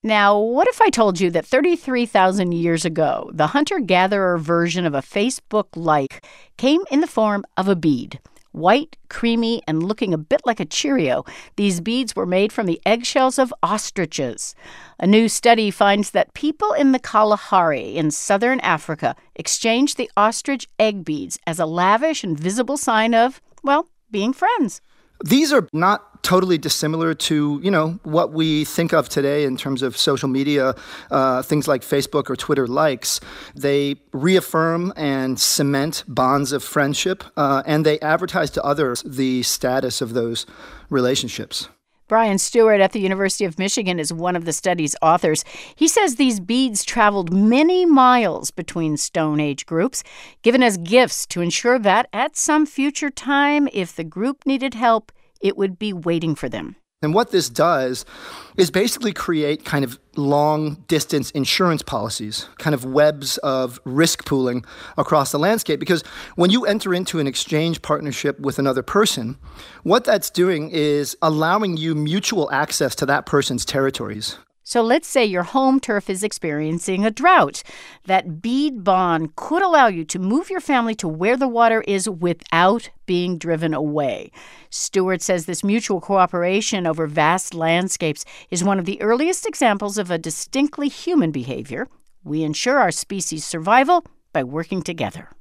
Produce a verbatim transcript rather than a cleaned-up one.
Now, what if I told you that thirty-three thousand years ago, the hunter-gatherer version of a Facebook-like came in the form of a bead? White, creamy, and looking a bit like a Cheerio, these beads were made from the eggshells of ostriches. A new study finds that people in the Kalahari in southern Africa exchanged the ostrich egg beads as a lavish and visible sign of, well, being friends. These are not totally dissimilar to, you know, what we think of today in terms of social media, uh, things like Facebook or Twitter likes. They reaffirm and cement bonds of friendship, uh, and they advertise to others the status of those relationships. Brian Stewart at the University of Michigan is one of the study's authors. He says these beads traveled many miles between Stone Age groups, given as gifts to ensure that at some future time, if the group needed help, it would be waiting for them. And what this does is basically create kind of long-distance insurance policies, kind of webs of risk pooling across the landscape. Because when you enter into an exchange partnership with another person, what that's doing is allowing you mutual access to that person's territories. So let's say your home turf is experiencing a drought. That bead bond could allow you to move your family to where the water is without being driven away. Stewart says this mutual cooperation over vast landscapes is one of the earliest examples of a distinctly human behavior. We ensure our species' survival by working together.